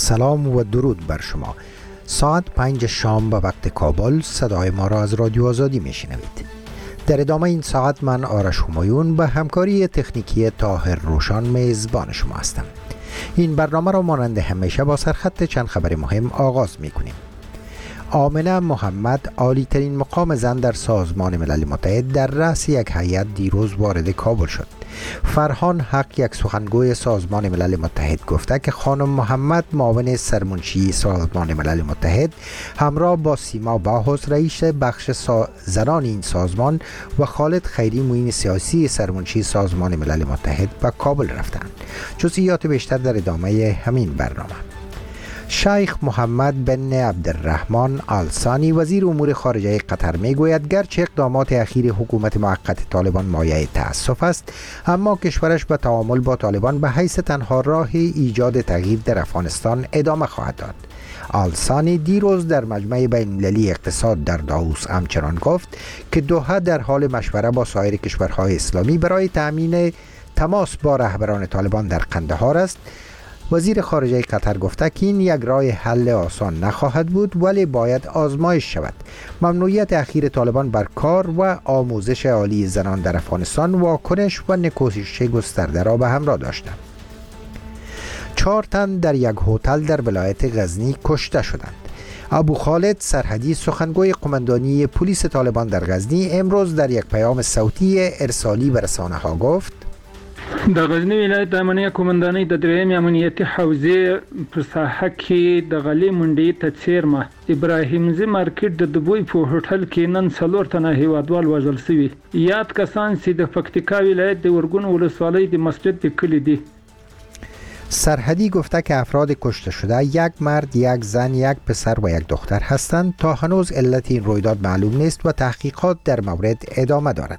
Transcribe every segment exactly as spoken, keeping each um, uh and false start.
سلام و درود بر شما. ساعت پنج شام به وقت کابل صدای ما را از رادیو آزادی میشنوید. در ادامه این ساعت من آرش همایون به همکاری تکنیکی طاهر روشان میزبان شما هستم. این برنامه را مانند همیشه با سرخط چند خبر مهم آغاز میکنیم. آمنه محمد، عالی ترین مقام زن در سازمان ملل متحد، در رأس یک هیئت دیروز وارد کابل شد. فرهان حق، یک سخنگوی سازمان ملل متحد، گفته که خانم محمد، معاون سرمنشی سازمان ملل متحد، همراه با سیما باهوس، رئیس بخش زنان این سازمان، و خالد خیری، معین سیاسی سرمنشی سازمان ملل متحد، به کابل رفتند. جزئیات بیشتر در ادامه همین برنامه. شیخ محمد بن عبدالرحمن آل ثانی، وزیر امور خارجه قطر، میگوید گرچه اقدامات اخیر حکومت موقت طالبان مایه تأسف است، اما کشورش به تعامل با طالبان به حیث تنها راه ایجاد تغییر در افغانستان ادامه خواهد داد. آل ثانی دیروز در مجمع بین المللی اقتصاد در داووس همچنان گفت که دوحه در حال مشوره با سایر کشورهای اسلامی برای تأمین تماس با رهبران طالبان در قندهار است. وزیر خارجه قطر گفته که این یک راه حل آسان نخواهد بود، ولی باید آزمایش شود. ممنوعیت اخیر طالبان بر کار و آموزش عالی زنان در افغانستان واکنش و نکوهش گسترده را به همراه داشتند. چهار تن در یک هتل در ولایت غزنی کشته شدند. ابو خالد سرحدی، سخنگوی قماندانی پلیس طالبان در غزنی، امروز در یک پیام صوتی ارسالی به رسانه‌ها گفت: د غزنی ولایت د امنیه قماندانۍ د درېیمې امنیتي حوزې په ساحه کې د غلې منډۍ ته څیرمه ابراهیمزي مارکیټ د دبوی په هوټل کې نن څلور تنه هیوادوال وژل شوي. یاد کسان چې د پکتیکا ولایت د ورګون ولسوالۍ د مسجد د کلي دي. سرحدی گفته که افراد کشته شده یک مرد، یک زن، یک پسر و یک دختر هستند. تا هنوز علت این رویداد معلوم نیست و تحقیقات در مورد ادامه دارد.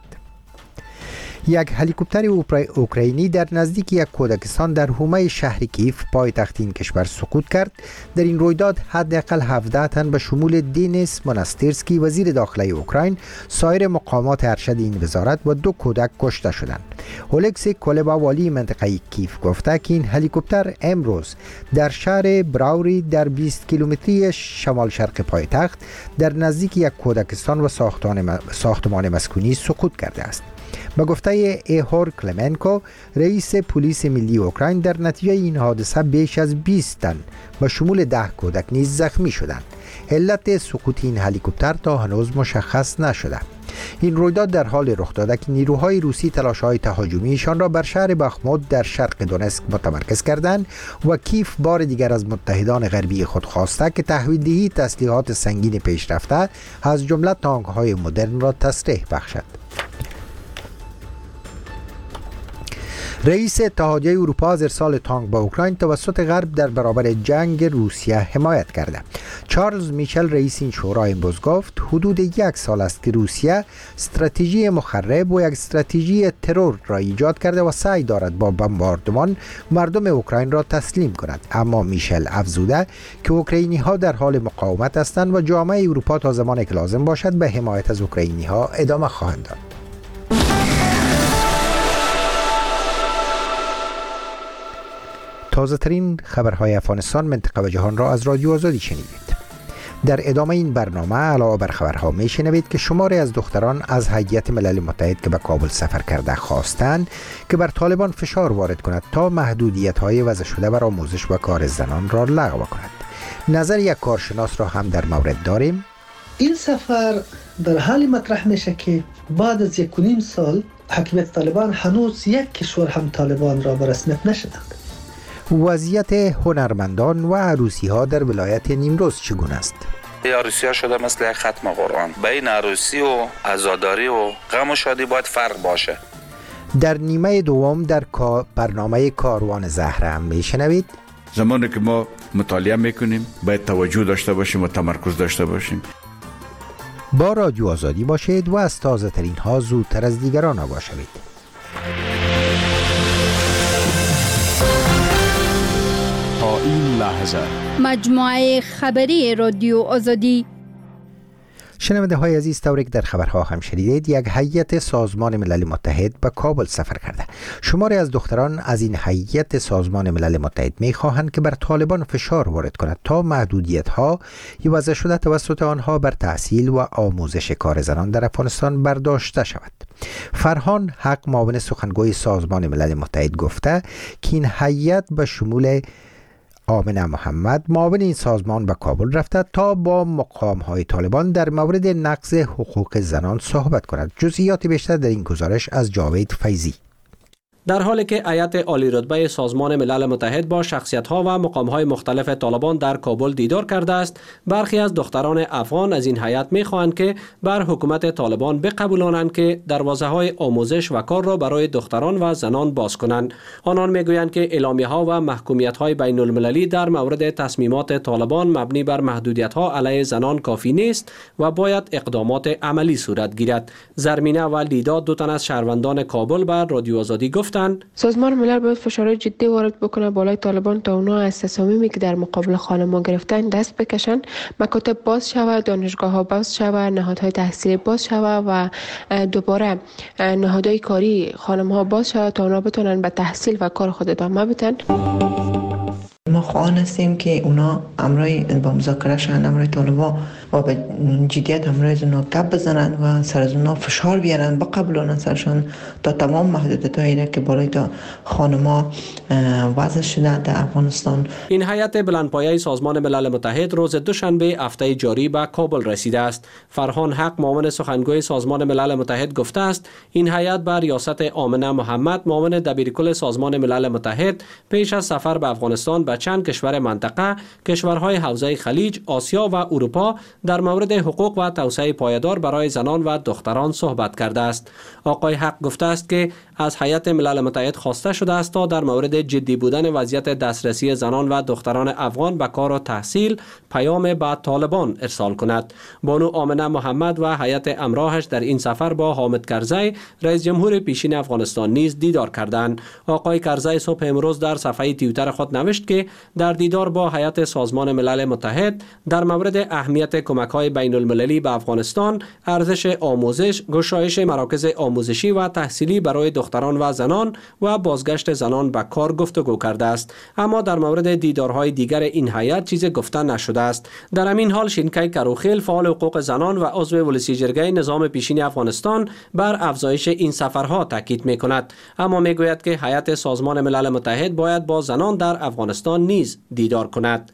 یک هلیکوپتر اوکراینی در نزدیک یک کودکستان در حومه شهر کیف، پایتخت این کشور، سقوط کرد. در این رویداد حداقل هفده تن به شمول دینیس موناستیرسکی، وزیر داخلی اوکراین، سایر مقامات ارشد این وزارت و دو کودک کشته شدند. اولکسی کولبا، والی منطقه کیف، گفته که این هلیکوپتر امروز در شهر براوری در بیست کیلومتری شمال شرق پایتخت در نزدیک یک کودکستان و ساختمان مسکونی سقوط کرده است. به گفته ایهور کلمنکو، رئیس پلیس ملی اوکراین، در نتیجه این حادثه بیش از بیست تن به شمول ده کودک نیز زخمی شدند. علت سقوط این هلیکوپتر تا هنوز مشخص نشده. این رویداد در حال رخ داده که نیروهای روسی تلاش‌های تهاجمیشان را بر شهر بخمود در شرق دونسک متمرکز کردند و کیف بار دیگر از متحدان غربی خود خواسته که تحویل‌دهی تسلیحات سنگین پیشرفته از جمله تانک‌های مدرن را تسریع بخشد. رئیس اتحادیه اروپا از ارسال تانک به اوکراین توسط غرب در برابر جنگ روسیه حمایت کرده. چارلز میشل، رئیس این شورا، امروز گفت حدود یک سال است که روسیه استراتژی مخرب و یک استراتژی ترور را ایجاد کرده و سعی دارد با بمباردمان مردم اوکراین را تسلیم کند. اما میشل افزوده که اوکراینی ها در حال مقاومت هستند و جامعه اروپا تا زمانی که لازم باشد به حمایت از اوکراینی ها ادامه خواهند داد. تازه ترین خبرهای افغانستان، منطقه و جهان را از رادیو آزادی شنیدید. در ادامه این برنامه علاوه بر خبرها می شنوید که شماری از دختران از هیئت ملل متحد که به کابل سفر کرده خواستند که بر طالبان فشار وارد کند تا محدودیت‌های وضع شده بر آموزش و کار زنان را لغو کند. نظر یک کارشناس را هم در مورد داریم. این سفر در حال مطرح میشه که بعد از یک و نیم سال حکومت طالبان هنوز یک کشور هم طالبان را به رسمیت نشدند. وضعیت هنرمندان و عروسی ها در ولایت نیمروز چگونه است؟ عروسی ها شده مثل ختم قرآن. بین عروسی و عزاداری و غم و شادی باید فرق باشه. در نیمه دوم در برنامه کاروان زهره هم میشنوید. زمانی که ما مطالعه میکنیم باید توجه داشته باشیم و تمرکز داشته باشیم. با رادیو آزادی باشید و از تازه ترین ها زودتر از دیگران آگاه شوید. تا این لحظه مجموعه خبری رادیو آزادی. شنونده های عزیز، طوری که در خبرها هم شنیدید، یک هیئت سازمان ملل متحد به کابل سفر کرده. شماری از دختران از این هیئت سازمان ملل متحد می خواهند که بر طالبان فشار وارد کند تا محدودیت ها وضع شده توسط آنها بر تحصیل و آموزش کار زنان در افغانستان برداشته شود. فرهان حق، معاون سخنگوی سازمان ملل متحد، گفته که این هیئت به شمول آمنه محمد، معاون این سازمان، به کابل رفته تا با مقام‌های طالبان در مورد نقض حقوق زنان صحبت کند. جزئیات بیشتر در این گزارش از جاوید فیضی. در حالی که هیئت عالی رتبه سازمان ملل متحد با شخصیت‌ها و مقام‌های مختلف طالبان در کابل دیدار کرده است، برخی از دختران افغان از این هیئت می‌خواهند که بر حکومت طالبان بقبولانند که دروازه‌های آموزش و کار را برای دختران و زنان باز کنند. آنان می‌گویند که اعلامیه‌ها و محکومیت‌های بین‌المللی در مورد تصمیمات طالبان مبنی بر محدودیت‌ها علیه زنان کافی نیست و باید اقدامات عملی صورت گیرد. زرمینه و لیدا، دو تن از شهروندان کابل، بر رادیو آزادی گفتند سازمان ملل باید فشارهای جدی وارد بکنه بالای طالبان تا اونا از تصامیمی که در مقابل خانم‌ها گرفتن دست بکشن، مکاتب باز شود، دانشگاه‌ها باز شود، نهادهای تحصیلی باز شود و دوباره نهادهای کاری خانم‌ها باز شود تا اونا بتونن به تحصیل و کار خود ادامه بدن. ما خواهان هستیم که اونا امرای با مذاکره شدن امرای طالبان و به جدیت امرای از اونا گپ بزنن و سر از اونا فشار بیارن بقبولانن سرشان تا تمام محدودیت هایی که بالای تا خانما وضع شده در افغانستان. این هیئت بلندپایه سازمان ملل متحد روز دوشنبه هفته جاری به کابل رسیده است. فرهان حق، معاون سخنگوی سازمان ملل متحد، گفته است این هیئت بر ریاست آمنه محمد، معاون دبیرکل سازمان ملل متحد، پیش از سفر به افغانستان به چند کشور منطقه، کشورهای حوزه خلیج، آسیا و اروپا در مورد حقوق و توسعه پایدار برای زنان و دختران صحبت کرده است. آقای حق گفته است که از هیئت ملل متحد خواسته شده است تا در مورد جدی بودن وضعیت دسترسی زنان و دختران افغان به کار و تحصیل پیام به طالبان ارسال کند. بانو آمنه محمد و هیئت همراهش در این سفر با حامد کرزی، رئیس جمهور پیشین افغانستان، نیز دیدار کردند. آقای کرزی صبح امروز در صفحه توییتر خود نوشت که در دیدار با هیئت سازمان ملل متحد در مورد اهمیت کمک‌های بین‌المللی به افغانستان، ارزش آموزش، گشایش مراکز آموزشی و تحصیلی برای دختران و زنان و بازگشت زنان به کار گفتگو کرده است. اما در مورد دیدارهای دیگر این هیئت چیزی گفته نشده است. در همین حال شینکای کروخیل، فعال حقوق زنان و عضو ولسی جرگه نظام پیشین افغانستان، بر افزایش این سفرها تاکید می‌کند، اما می‌گوید که هیئت سازمان ملل متحد باید با زنان در افغانستان نیز دیدار کند.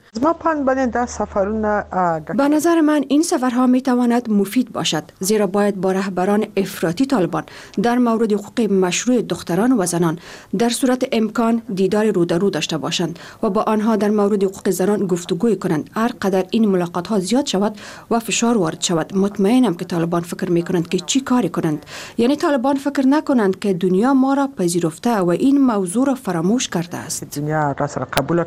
به نظر من این سفرها می تواند مفید باشد، زیرا باید با رهبران افراطی طالبان در مورد حقوق مشروع دختران و زنان در صورت امکان دیدار رو در رو داشته باشند و با آنها در مورد حقوق زنان گفتگو کنند. هر قدر این ملاقات ها زیاد شود و فشار وارد شود، مطمئنم که طالبان فکر می کنند که چی کاری کنند. یعنی طالبان فکر نکنند که دنیا ما را پذیرفته و این موضوع را فراموش کرده است. دنیا را قبول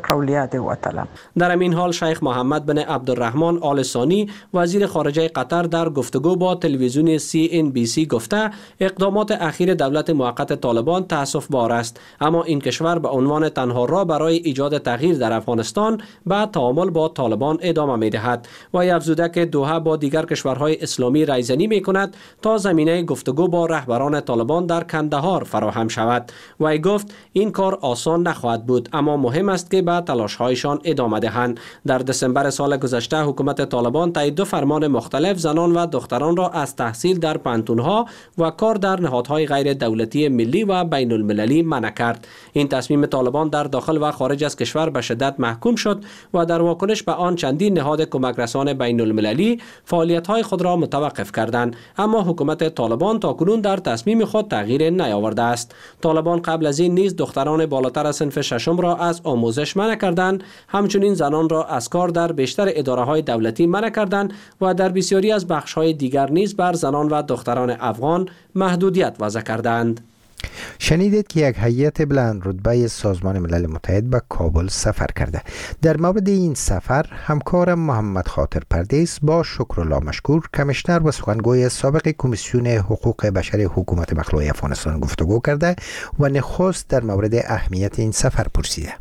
در این حال شیخ محمد بن عبدالرحمن آل ثانی، وزیر خارجه قطر، در گفتگو با تلویزیون سی ان بی سی گفته اقدامات اخیر دولت موقت طالبان تأسف بار است، اما این کشور به عنوان تنها راه برای ایجاد تغییر در افغانستان به تعامل با طالبان ادامه می دهد و افزوده که دوحه با دیگر کشورهای اسلامی رایزنی می کند تا زمینه گفتگو با رهبران طالبان در کندهار فراهم شود. و ای گفت این کار آسان نخواهد بود، اما مهم است که به تلاش‌هایشان ادامه دهند. در دسامبر سال گذشته حکومت طالبان طی دو فرمان مختلف زنان و دختران را از تحصیل در پانتون‌ها و کار در نهادهای غیر دولتی ملی و بین المللی منع کرد. این تصمیم طالبان در داخل و خارج از کشور به شدت محکوم شد و در واکنش به آن چندین نهاد کمک رسان بین المللی فعالیت‌های خود را متوقف کردند، اما حکومت طالبان تاکنون در تصمیم خود تغییر نیاورده است. طالبان قبل از این نیز دختران بالاتر از صنف ششم را از آموزش منع کردند، همچنین زنان را از کار در بیشتر اداره‌های دولتی منع کردند و در بسیاری از بخش‌های دیگر نیز بر زنان و دختران افغان محدودیت وضع کردند. شنیدید که یک هیئت بلند رتبه سازمان ملل متحد به کابل سفر کرده. در مورد این سفر همکارم محمد خاطر پردیس با شکرالله مشکور، کمیشنر و سخنگوی سابق کمیسیون حقوق بشر حکومت مخلوع افغانستان گفتگو کرده و نخست در مورد اهمیت این سفر پرسیده.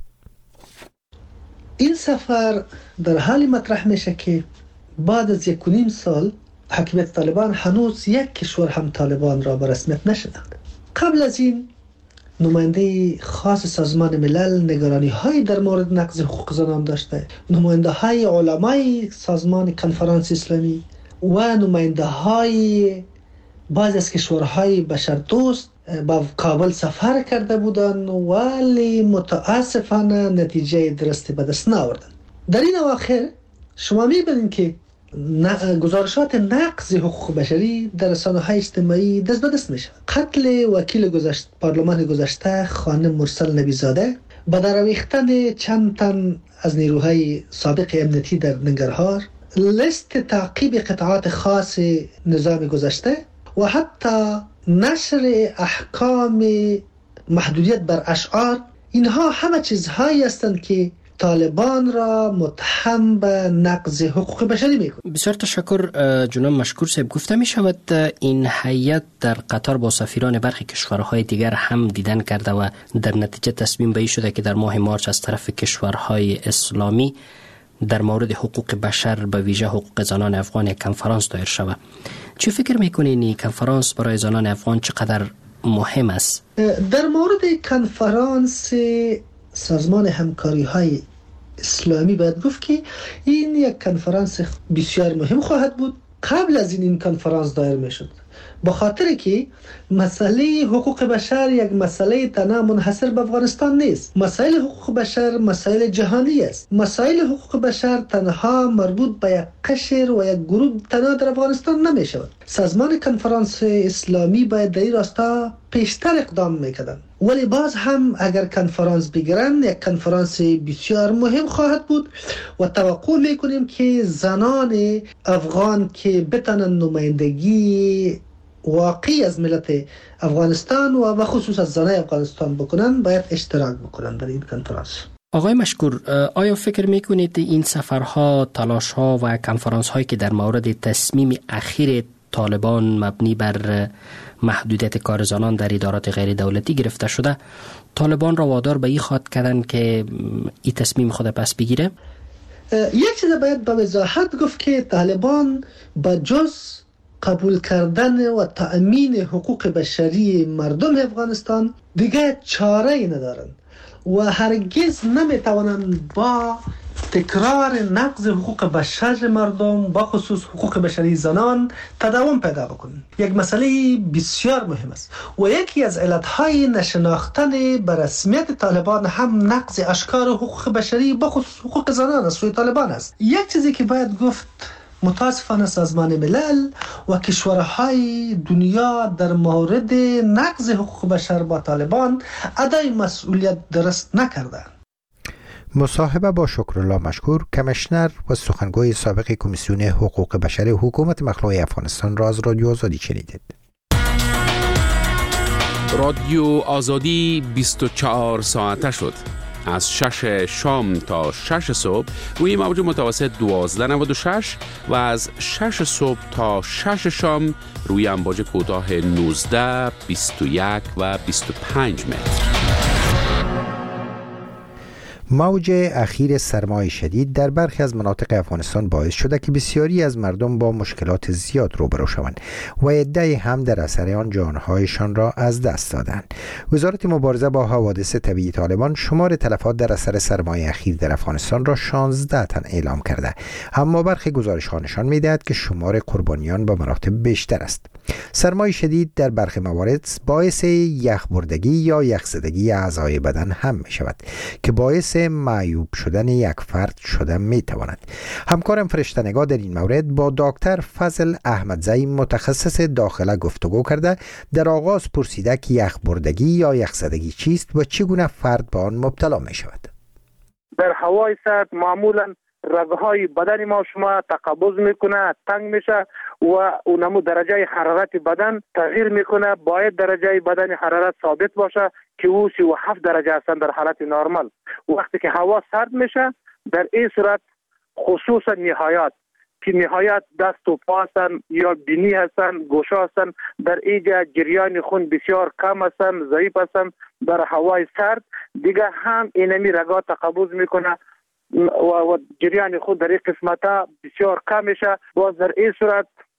این سفر در حال مطرح میشه که بعد از یک و نیم سال حاکمیت طالبان هنوز یک کشور هم طالبان را به رسمیت نشناخت. قبل از این نماینده خاص سازمان ملل نگرانی های در مورد نقض حقوق زنان داشته، نماینده های علمای سازمان کنفرانس اسلامی و نماینده های بعضی از کشورهای بشردوست با کابل سفر کرده بودند ولی متاسفانه نتیجه درستی به دست نآوردند. در این اواخر شما می‌بینید که گزارشات نقض حقوق بشری در رسانه‌های اجتماعی دست به دست میشه. قتل وکیل گذشت پارلمان گذشته خانم مرسل نبیزاده، با درآویختن چند تن از نیروهای سابق امنیتی در ننگرهار، لیست تعقیب قطعات خاص نظام گذشته و حتی نشر احکام محدودیت بر اشعار، اینها همه چیزهایی هستند که طالبان را متهم به نقض حقوق بشری میکنه. بسیار تشکر جناب مشکور صاحب. گفته می شود این هیئت در قطار با سفیران برخی کشورهای دیگر هم دیدن کرده و در نتیجه تصمیم به این شده که در ماه مارس از طرف کشورهای اسلامی در مورد حقوق بشر به ویژه حقوق زنان افغان یک کنفرانس دایر شود. چه فکر میکنین این کنفرانس برای زنان افغان چقدر مهم است؟ در مورد کنفرانس سازمان همکاری های اسلامی باید گفت که این یک کنفرانس بسیار مهم خواهد بود. قبل از این این کنفرانس دایر می شد با خاطر که مسئله حقوق بشر یک مسئله تنها منحصر به افغانستان نیست. مسائل حقوق بشر مسائل جهانی است. مسائل حقوق بشر تنها مربوط به یک قشر و یک گروه تنها در افغانستان نمی شود. سازمان کنفرانس اسلامی باید در این راستا پیشتر اقدام میکردن، ولی باز هم اگر کنفرانس بگیرن یک کنفرانس بسیار مهم خواهد بود و توقع میکنیم که زنان افغان که بتانن نمایندگی واقعی از ملت افغانستان و به خصوص از زنان افغانستان بکنن باید اشتراک بکنن در این کنفرانس. آقای مشکور، آیا فکر میکنید این سفرها، تلاشها و کنفرانس هایی که در مورد تصمیم اخیر طالبان مبنی بر محدودیت کار زنان در ادارات غیر دولتی گرفته شده، طالبان را وادار به این خواهد کردن که این تصمیم خود پس بگیره؟ یک چیز باید به وضاحت گفت که طالبان با جز قبول کردن و تأمین حقوق بشری مردم افغانستان دیگه چاره ای ندارند و هرگز نمیتوانند با تکرار نقض حقوق بشر مردم با خصوص حقوق بشری زنان تداوم پیدا بکنند. یک مسئله بسیار مهم است و یکی از علتهای نشناختن به رسمیت طالبان هم نقض اشکار حقوق بشری با خصوص حقوق زنان از سوی طالبان است. یک چیزی که باید گفت، متاسفانه سازمان ملل و کشورهای دنیا در مورد نقض حقوق بشر با طالبان ادای مسئولیت درست نکردند. مصاحبه با شکرالله مشکور، کمیشنر و سخنگوی سابق کمیسیون حقوق بشر حکومت مخلوع افغانستان را از رادیو آزادی شنیدید. رادیو آزادی بیست و چهار ساعته شد. از شش شام تا شش صبح روی موج متوسط دوازده نود و شش و از شش صبح تا شش شام روی امواج کوتاه نوزده، بیست و یک و بیست و پنج متر. موج اخیر سرمای شدید در برخی از مناطق افغانستان باعث شده که بسیاری از مردم با مشکلات زیاد روبرو شوند و عده‌ای هم در اثر آن جانهایشان را از دست دادند. وزارت مبارزه با حوادث طبیعی طالبان شمار تلفات در اثر سرمای اخیر در افغانستان را شانزده تن اعلام کرده، اما برخی گزارش‌ها نشان می‌دهد که شمار قربانیان به مراتب بیشتر است. سرمای شدید در برخی موارد باعث یخبردگی یا یخزدگی اعضای بدن هم می‌شود که باعث معیوب شدن یک فرد شده می تواند. همکارم فرشته‌نگار در این مورد با دکتر فضل احمدزی متخصص داخله گفتگو کرده. در آغاز پرسیده که یخبردگی یا یخزدگی چیست و چگونه فرد به آن مبتلا می شود. در هوای سرد معمولا رگهای بدن ما شما تقبض میکنه، تنگ میشه و اونمو درجه حرارت بدن تغییر میکنه. باید درجه بدن حرارت ثابت باشه که او سی و هفت درجه هستن در حالت نرمال. وقتی که هوا سرد میشه در این صورت خصوصا نهایات که نهایت دست و پا هستن یا بینی هستن، گوشه هستن، در اینجا جریان خون بسیار کم هستن، ضعیف هستن. در هوای سرد دیگه هم اینمی رگا تقبض میکنه و جریان خود در این قسمت بسیار کم میشه. باز در این صورت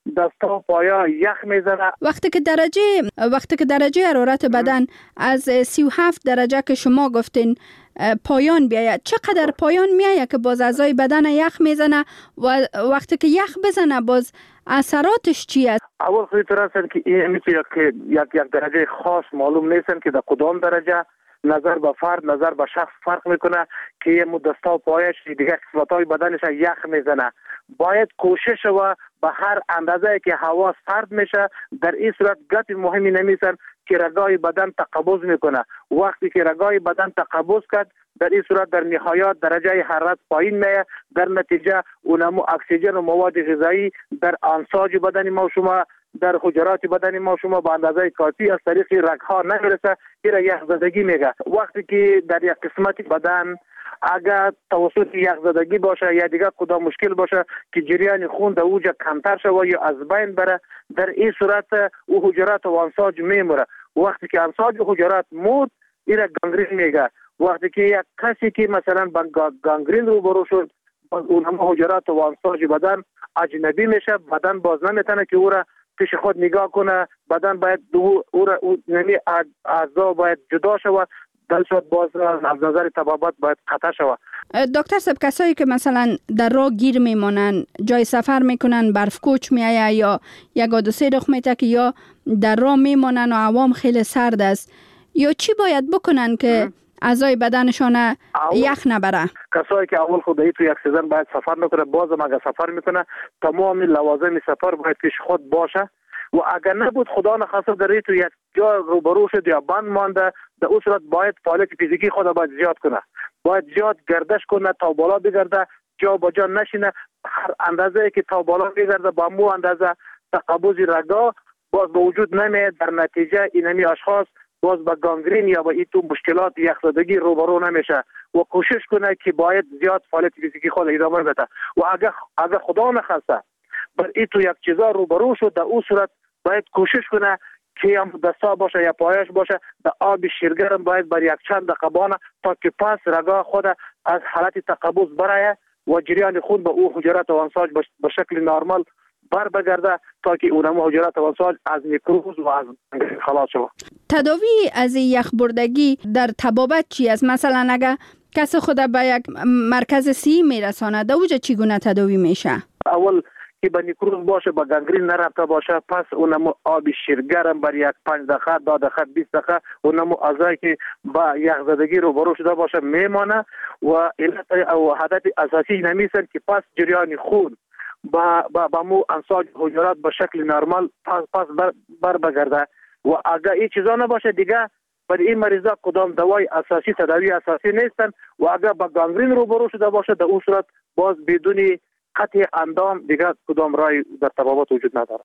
دستا و پایا یخ میزنه. وقتی که درجه وقتی که درجه حرارت بدن از سی و هفت درجه که شما گفتین پایان بیاید، چقدر پایان میآید که باز اعضای بدن یخ میزنه و وقتی که یخ بزنه باز اثراتش چی است؟ اول خیلی طور هستن که این میتونه که یک یک درجه خاص معلوم نیستن که در کدام درجه نظر به فرد نظر به شخص فرق میکنه که یه دستا و پایش دیگه قسمت‌های بدنش یخ میزنه. باید کوشش و به هر اندازه که هوا سرد میشه در این صورت گپ مهمی نمیسن که رگای بدن تقبض میکنه. وقتی که رگای بدن تقبض کرد در این صورت در نهایت درجه حرارت پایین میه، در نتیجه اونمو اکسیژن و مواد غذایی در انساج بدن ما شما در حجرات بدن ما شما به اندازه کافی از طریق رگ‌ها نمیرسه، این یخزدگی میگه. وقتی که در یک قسمت بدن اگر توسط یخزدگی باشه یا دیگه کدام مشکل باشه که جریان خون در اوج کمتر شوه یا از بین بره، در این صورت او حجرات و انساج میموره. وقتی که انساج و حجرات مرد این گانگرین میگه. وقتی که یک کسی که مثلا با گانگرین روبرو شد اون هم حجرات و انساج بدن اجنبی میشه، بدن باز نمیتونه که او را پیش خود نگاه کنه، بدن باید دو او را نمی اعضا باید جدا شود، در صورت باز از نظر طبابت باید قطع شود. دکتر صاحب کسایی که مثلا در راه گیر میمانن، جای سفر میکنن، برف کوچ میآید یا یک دو سه رخ میته که یا در راه میمانن و هوا خیلی سرد است، یا چی باید بکنن که اعضای بدنشان یخ نبره؟ کسایی که اول خود ای تو یک سیزن باید سفر نکنه، بازم اگر سفر میکنه تمام لوازم سفر باید پیش خود باشه و اگر نبود خدا نخواسته در ای تو یک جا روبرو شد یا بند مانده، در اون صورت باید فعالیت فیزیکی خود باید زیاد کنه، باید زیاد گردش کنه تا بالا بگرده، جا با جا نشینه. هر اندازه که تا بالا بگرده با مو اندازه تقبض رگا باز به وجود نمیاد، در نتیجه اینمی اشخاص باز با گانگرین یا با این تو مشکلات یخزدگی روبرو نمیشه و کوشش کنه که باید زیاد فعالیت فیزیکی خود ادامه بده و اگر اگر خدا نخواسته بر این تو یک چیزا روبرو شد در اون صورت باید کوشش کنه که هم دستا باشه یا پایش باشه در آب شیرگرم باید بر یک چند دقیقه بانه تا که پس رگا خود از حالت تقبض برای و جریان خون به او حجرات و انساج به شکل نرمال بر بگرده تا که اونم حجرات و انساج از میکروز و از خلاص شود. تداوی از یخ بردگی در طبابت چی است؟ مثلا اگر کس خود به یک مرکز سی میرسانه در اوجه چگونه تداوی میشه؟ اول که به نیکروز باشه با گانگرین نرفته باشه، پس اونم آب شیرگرم بر یک پنج دقیقه دو دقیقه بیست دقیقه اونم اعضایی که با یخزدگی روبرو شده باشه میمانه و علت او هدف اساسی نمیسن که پس جریان خون با با با مو انساج حجرات به شکل نرمال پس پس بر, بر بگرده و اگر این چیزا نباشه دیگه برای این مریضا کدام دوای اساسی تداوی اساسی نیستن و اگر با گانگرین روبرو شده باشه در اون صورت باز بدون قطع اندام دیگه کدام رای در طبابت وجود نداره.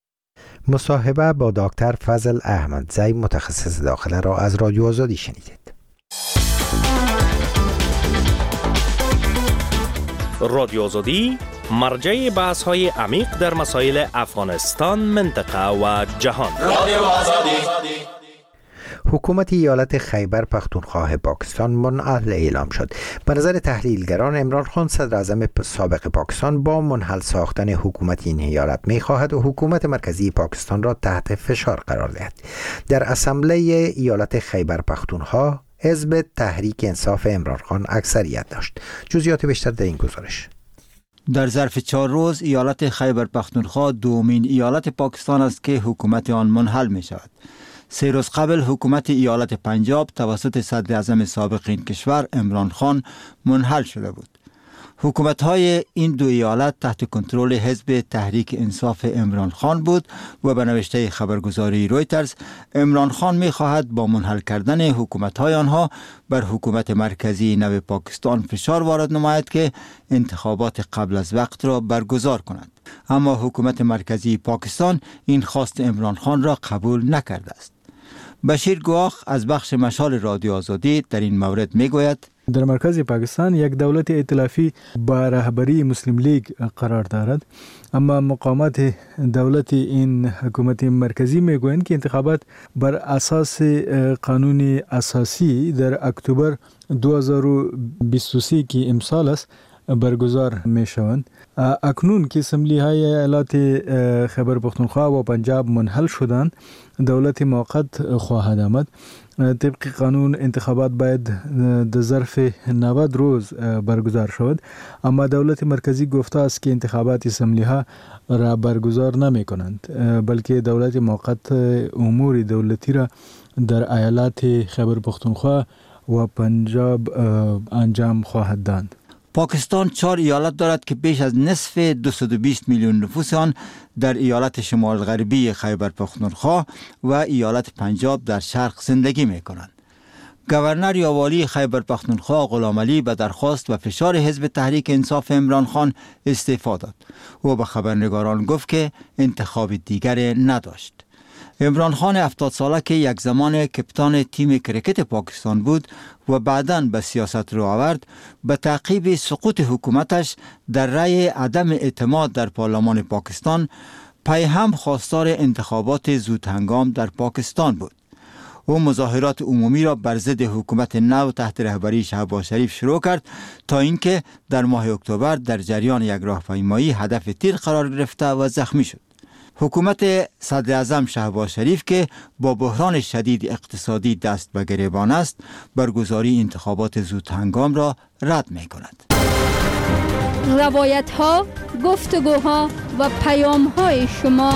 مصاحبه با دکتر فضل احمدزی متخصص داخله را از رادیو آزادی شنیدید. رادیو آزادی مرجع بحث های عمیق در مسائل افغانستان، منطقه و جهان. رادیو آزادی. حکومت ایالت خیبر پختونخوا پاکستان منحل اعلام شد. به نظر تحلیلگران عمران خان صدر اعظم سابق پاکستان با منحل ساختن حکومت این ایالت می خواهد و حکومت مرکزی پاکستان را تحت فشار قرار دهد. در اسمبلی ایالت خیبر پختونخوا حزب تحریک انصاف عمران خان اکثریت داشت. جزئیات بیشتر در این گزارش. در ظرف چهار روز ایالت خیبر پختونخوا دومین ایالت پاکستان است که حکومت آن منحل می شود. سه روز قبل حکومت ایالت پنجاب توسط صدر اعظم سابق این کشور عمران خان منحل شده بود. حکومت‌های این دو ایالت تحت کنترل حزب تحریک انصاف عمران خان بود و به نوشته خبرگزاری رویترز عمران خان می‌خواهد با منحل کردن حکومت‌های آنها بر حکومت مرکزی نو پاکستان فشار وارد نماید که انتخابات قبل از وقت را برگزار کند. اما حکومت مرکزی پاکستان این خواست عمران خان را قبول نکرده است. بشیر گواخ از بخش مشال رادیو آزادی در این مورد میگوید در مرکز پاکستان یک دولت ائتلافی با رهبری مسلم لیگ قرار دارد، اما مقامات دولت این حکومت مرکزی میگویند که انتخابات بر اساس قانون اساسی در اکتبر دو هزار و بیست و سه که امسال است برگزار می شوند. اکنون که اسمبلی های ایالات خیبر پختونخوا و پنجاب منحل شدند، دولت موقت خواهد آمد. طبق قانون انتخابات باید در ظرف نود روز برگزار شود، اما دولت مرکزی گفته است که انتخابات اسمبلی ها را برگزار نمی کنند، بلکه دولت موقت امور دولتی را در ایالات خیبر پختونخوا و پنجاب انجام خواهد داد. پاکستان چهار ایالت دارد که بیش از نصف دویست و بیست میلیون نفوس آن در ایالت شمال غربی خیبر پختونخوا و ایالت پنجاب در شرق زندگی می کنند. گورنر یا والی خیبر پختونخوا غلام علی به درخواست و فشار حزب تحریک انصاف عمران خان استعفا داد. او به خبرنگاران گفت که انتخاب دیگر نداشت. عمران خان هفتاد ساله که یک زمان کپتان تیم کرکت پاکستان بود و بعداً به سیاست رو آورد، به تعقیب سقوط حکومتش در رأی عدم اعتماد در پارلمان پاکستان پی هم خواستار انتخابات زود هنگام در پاکستان بود. او مظاهرات عمومی را بر ضد حکومت نو تحت رهبری شهباز شریف شروع کرد تا اینکه در ماه اکتبر در جریان یک راهپیمایی هدف تیر قرار گرفته و زخمی شد. حکومت صدر اعظم شهباز شریف که با بحران شدید اقتصادی دست به گریبان است، برگزاری انتخابات زود هنگام را رد می کند. روایت ها، گفتگوها و پیام های شما.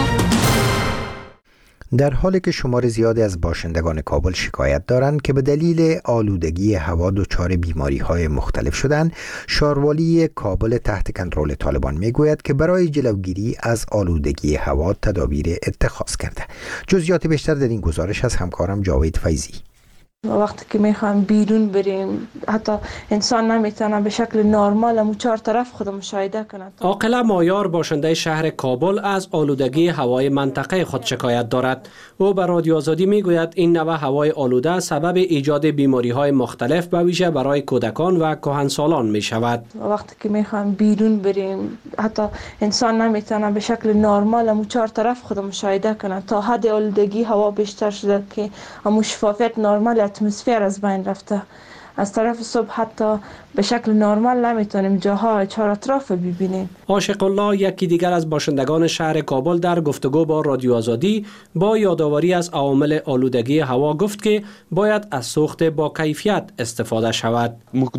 در حالی که شمار زیادی از باشندگان کابل شکایت دارند که به دلیل آلودگی هوا دچار بیماری‌های مختلف شدند، شاروالی کابل تحت کنترل طالبان میگوید که برای جلوگیری از آلودگی هوا تدابیر اتخاذ کرده. جزئیات بیشتر در این گزارش از همکارم جاوید فیضی. وقتی که میخوایم بیرون بریم، حتی انسان نمیتونه به شکل نرمال و چهار طرف خود مشاهده کنه. عاقله مایار باشنده شهر کابل از آلودگی هوای منطقه خود شکایت دارد. او به رادیو آزادی میگوید این نوع هوای آلوده سبب ایجاد بیماری های مختلف به ویژه برای کودکان و کهنسالان می شود. وقتی که میخوایم بیرون بریم، حتی انسان نمیتونه به شکل نرمال و چهار طرف خود مشاهده کنه. تا حد آلودگی هوا بیشتر شده که همون شفافیت نرمال اتمسفر از بین رفته. از طرف صبح حتی به شکل نرمال نمیتونیم جاها چهار اطراف ببینیم. عاشق الله، یکی دیگر از باشندگان شهر کابل، در گفتگو با رادیو آزادی با یادآوری از عوامل آلودگی هوا گفت که باید از سوخت با کیفیت استفاده شود.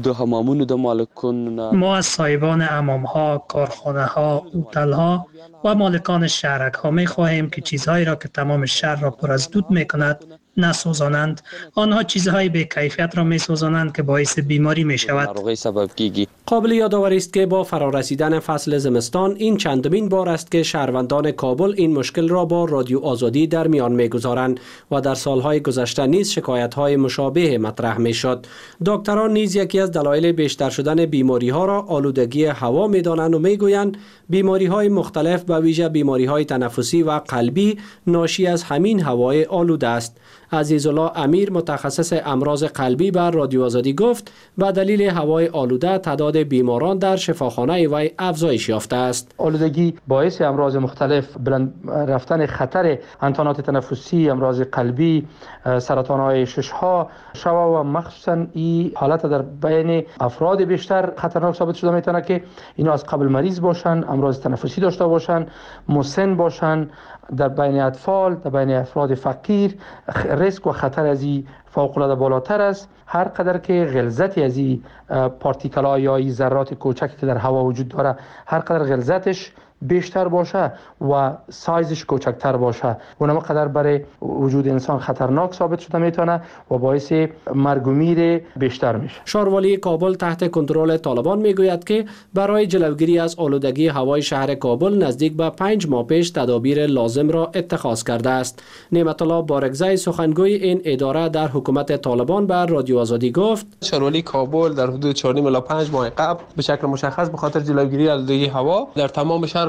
ما از صاحبان حمام‌ها، کارخانه‌ها، هتل‌ها و مالکان شهرک‌ها می‌خواهیم که چیزهایی را که تمام شهر را پر از دود می‌کند نسوزانند. آنها چیزهای به کیفیت را می‌سوزانند که باعث بیماری می‌شود. قابل یادآوری است که با فرارسیدن فصل زمستان این چندمین بار است که شهروندان کابل این مشکل را با رادیو آزادی در میان می‌گذارند و در سالهای گذشته نیز شکایت‌های مشابه مطرح می‌شد. دکتران نیز یکی از دلایل بیشتر شدن بیماری‌ها را آلودگی هوا می‌دانند و می‌گویند بیماری‌های مختلف به ویژه بیماری‌های تنفسی و قلبی ناشی از همین هوای آلوده است. عزیزالله امیر، متخصص امراض قلبی، بر رادیو آزادی گفت به دلیل هوای آلوده تعداد بیماران در شفاخانه وی افزایش یافته است. آلودگی باعث امراض مختلف، بلند رفتن خطر انتانات تنفسی، امراض قلبی، سرطان‌های ششها شوه و مخصوصا این حالت در بین افراد بیشتر خطرناک ثابت شده میتونه که اینا از قبل مریض باشن، امراض تنفسی داشته باشن، مسن باشن. در بین اطفال، در بین افراد فقیر ریسک و خطر از این فوق العاده بالاتر است. هر قدر که غلظتی از این پارتیکل ها یا این ذرات کوچکی که در هوا وجود داره، هر قدر غلظتش بیشتر باشه و سایزش کوچکتر باشه، اونم قدر برای وجود انسان خطرناک ثابت شده میتونه و باعث مرگ و میر بیشتر میشه. شاروالی کابل تحت کنترل طالبان میگوید که برای جلوگیری از آلودگی هوای شهر کابل نزدیک به پنج ماه پیش تدابیر لازم را اتخاذ کرده است. نعمت الله بارگزای، سخنگوی این اداره در حکومت طالبان، بر رادیو آزادی گفت شاروالی کابل در حدود چهار و نیم الی پنج ماه قبل به شکل مشخص به خاطر جلوگیری از آلودگی هوا در تمام شهر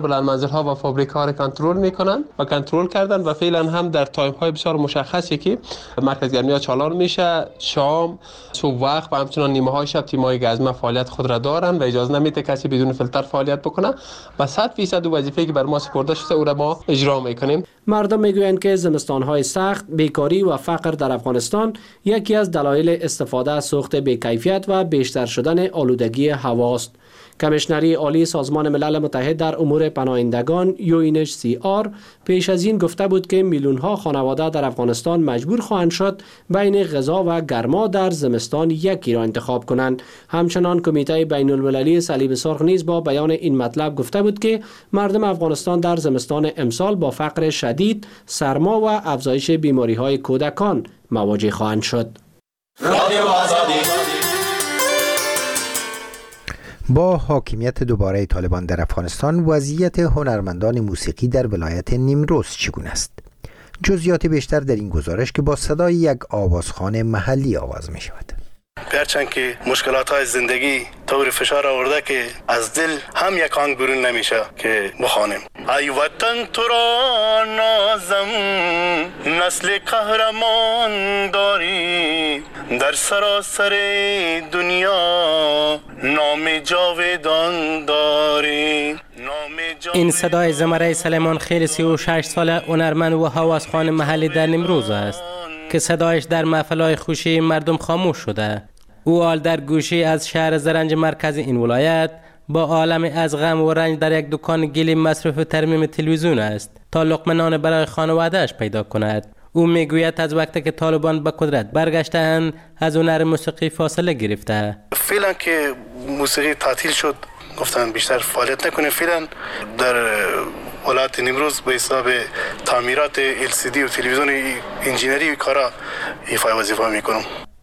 بلند منزل ها و فابریکه ها کنترل میکنن و کنترل کردن و فعلا هم در تایم های بسیار مشخصی که مرکز گرمی ها چالان میشه، شام، صبح وقت و همچنان نیمه های شب تیم های گزمه فعالیت خود را دارن و اجازه نمیده کسی بدون فیلتر فعالیت بکنه و صد درصد وظیفه‌ای که بر ما سپرده شده او را ما اجرا میکنیم. مردم میگویند که زمستان‌های سخت، بیکاری و فقر در افغانستان یکی از دلایل استفاده از سوخت بی‌کیفیت و بیشتر شدن آلودگی هواست. کمیشنری عالی سازمان ملل متحد در امور پناهندگان یو ان اچ سی آر پیش از این گفته بود که میلیون‌ها خانواده در افغانستان مجبور خواهند شد بین غذا و گرما در زمستان یکی را انتخاب کنند. همچنان کمیته بین المللی صلیب سرخ نیز با بیان این مطلب گفته بود که مردم افغانستان در زمستان امسال با فقر شدید، سرما و افزایش بیماری‌های کودکان مواجه خواهند شد. با حاکمیت دوباره طالبان در افغانستان، وضعیت هنرمندان موسیقی در ولایت نیمروز چگونه است؟ جزئیات بیشتر در این گزارش که با صدای یک آوازخوان محلی آغاز می شود. گرچند که مشکلات های زندگی طور فشار آورده که از دل هم یک آهنگ برون نمیشه که بخوانیم. ای وطن تو را نازم، نسل قهرمان داری، در سراسر دنیا نام جاودان داری. این صدای زمره سلیمان خیل سی و شش ساله هنرمند و هوازخوان محلی در نیمروز است که صدایش در محفل‌های خوشی مردم خاموش شده. او حال در گوشی از شهر زرنج مرکز این ولایت با عالم از غم و رنج در یک دکان گلی مصرف ترمیم تلویزیون است تا لقمه نان برای خانواده‌اش پیدا کند. او میگوید از وقتی که طالبان به قدرت برگشتند از هنر موسیقی فاصله گرفته. فعلا که موسیقی تعطیل شد گفتن بیشتر فعالیت نکنه. فعلا در ولایت نیمروز به حساب تعمیرات ال سی دی و تلویزیون انجینری کارا ایفای وظیفه میکنم.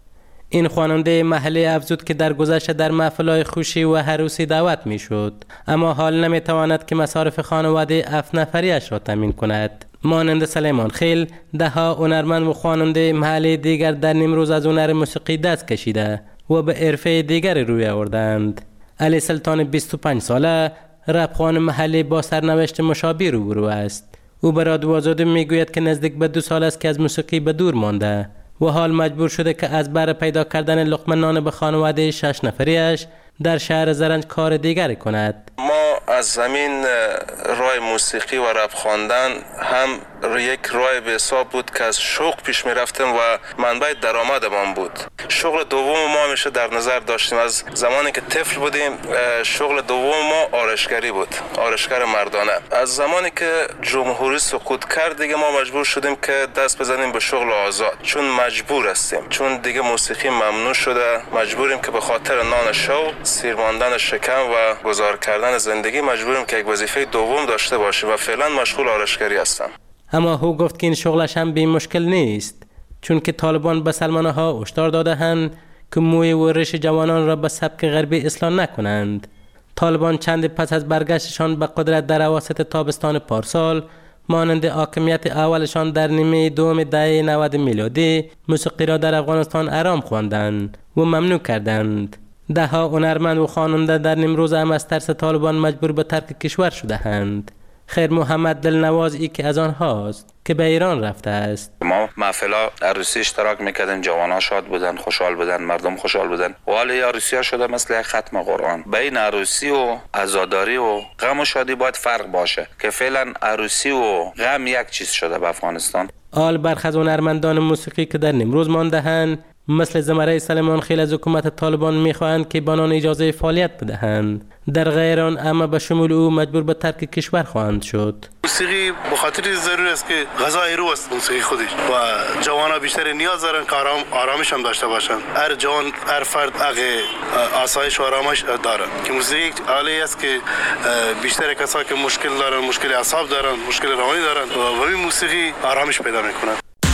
این خواننده محلی افزود که در گذشته در محفل‌های خوشی و عروسی دعوت میشد، اما حال نمیتواند که مصارف خانواده هفت نفریش را تامین کند. مانند سلیمان خیل، ده ها هنرمند و خواننده محلی دیگر در نیمروز از هنر موسیقی دست کشیده و به حرفه دیگر روی آوردند. علی سلطان بیست و پنج ساله رپخوان محلی با سرنوشت مشابه روبرو است. او به رادیو آزادی میگوید که نزدیک به دو سال است که از موسیقی به دور مانده و حال مجبور شده که از بر پیدا کردن لقمه نان به خانواده شش نفریش در شهر زرنج کار دیگری کند. ما از زمین راه موسیقی و رپ خواندن هم یک راه به حساب بود که از شوق پیش می رفتیم و منبع درآمدمان بود. شغل دوم ما همیشه در نظر داشتیم. از زمانی که طفل بودیم شغل دوم ما آرایشگری بود، آرایشگر مردانه. از زمانی که جمهوری سقوط کرد دیگه ما مجبور شدیم که دست بزنیم به شغل آزاد، چون مجبور هستیم، چون دیگه موسیقی ممنوع شده. مجبوریم که به خاطر نان شو، سیر ماندن شکم و گذار کردن زندگی مجبوریم که یک وظیفه دوم داشته باشیم و فعلا مشغول آرایشگری هستم. اما او گفت که این شغلش هم بی مشکل نیست، چون که طالبان به سلمانه ها هشدار داده‌اند که موی و ریش جوانان را به سبک غربی اصلاح نکنند. طالبان چند پس از برگشتشان به قدرت در اواسط تابستان پارسال، مانند حاکمیت اولشان در نیمه دوم دهه نود میلادی، موسیقی را در افغانستان حرام خواندند و ممنوع کردند. ده ها هنرمند و خواننده در نیمروز هم از ترس طالبان مجبور به ترک کشور شده‌اند. خیر محمد دلنواز ای که از آنهاست که به ایران رفته است. ما محفلا عروسی اشتراک میکردیم، جوانان شاد بودن، خوشحال بودن، مردم خوشحال بودن. و حالا عروسی ها شده مثل ختم قرآن. بین عروسی و عزاداری و غم و شادی باید فرق باشه که فعلا عروسی و غم یک چیز شده به افغانستان. آل برخی از هنرمندان موسیقی که در نیمروز مانده‌اند مثل زمره سلیمان خیل از حکومت طالبان میخواهند که بانان اجازه فعالیت بدهند. در غیر آن اما به شمول او مجبور به ترک کشور خواهند شد. موسیقی به خاطر ضروری است که غذای روح است موسیقی خودش و جوانان بیشتر نیاز دارن که آرام آرامش هم داشته باشن. هر جوان هر فرد اگه آسایش و آرامش داره که موسیقی عالی است که بیشتر کسایی که مشکل دارن، مشکل اعصاب دارن، مشکل روانی دارن و این موسیقی آرامش پیدا میکنه.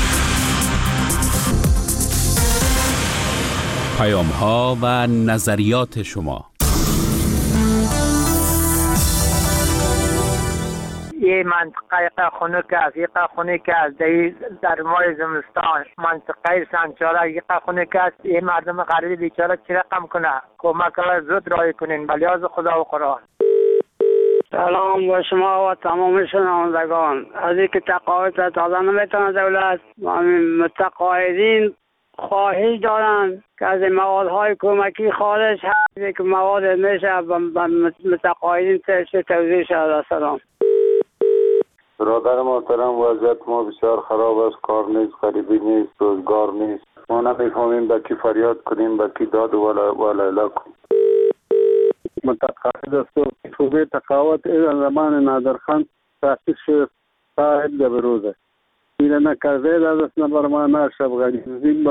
پیام ها و نظریات شما. یه منطقه خنک است، یک خنک است در ماه زمستان، منطقه سنگچاله یک خنک است. یه مردم غریب بیچاره چی رقم کنه؟ کمک زود رای کنین بلیاز خدا و قرآن. سلام با شما و تمام شنوندگان. از اینکه تقاعد تازه نمیتونه دولت و متقاعدین خواهش دارن که از موادهای کمکی خارج هست که مواد میشه به متقاعدین توضیح شده. سلام. برادر محترم، وضعیت ما بسیار خراب است. کار نیست، غریبی نیست، روزگار نیست. ما نمیفهمیم به کی فریاد کنیم، به کی داد و لیلا کنیم. متقاعد است و شعبه تقاعد از زمان نادرخان تاسیس شد تا به روزه. این نکرده دست نبر ما نشب غریبیم